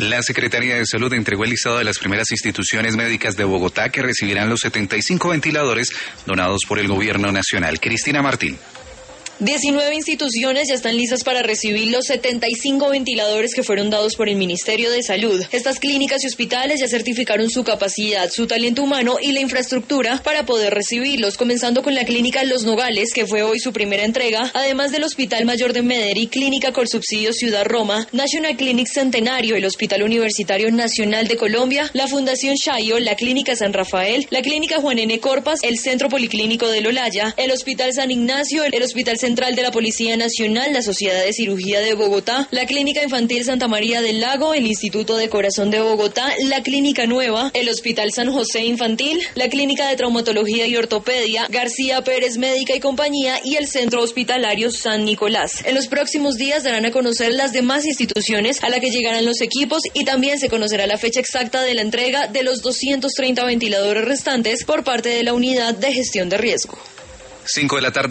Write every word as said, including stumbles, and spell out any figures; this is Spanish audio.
La Secretaría de Salud entregó el listado de las primeras instituciones médicas de Bogotá que recibirán los setenta y cinco ventiladores donados por el Gobierno Nacional. Cristina Martín. diecinueve instituciones ya están listas para recibir los setenta y cinco ventiladores que fueron dados por el Ministerio de Salud. Estas clínicas y hospitales ya certificaron su capacidad, su talento humano y la infraestructura para poder recibirlos, comenzando con la Clínica Los Nogales, que fue hoy su primera entrega, además del Hospital Mayor de Medellín, Clínica Colsubsidio Ciudad Roma, National Clinic Centenario, el Hospital Universitario Nacional de Colombia, la Fundación Chayo, la Clínica San Rafael, la Clínica Juan N. Corpas, el Centro Policlínico del Olaya, el Hospital San Ignacio, el Hospital Central de la Policía Nacional, la Sociedad de Cirugía de Bogotá, la Clínica Infantil Santa María del Lago, el Instituto de Corazón de Bogotá, la Clínica Nueva, el Hospital San José Infantil, la Clínica de Traumatología y Ortopedia, García Pérez Médica y Compañía y el Centro Hospitalario San Nicolás. En los próximos días darán a conocer las demás instituciones a las que llegarán los equipos y también se conocerá la fecha exacta de la entrega de los doscientos treinta ventiladores restantes por parte de la Unidad de Gestión de Riesgo. cinco de la tarde.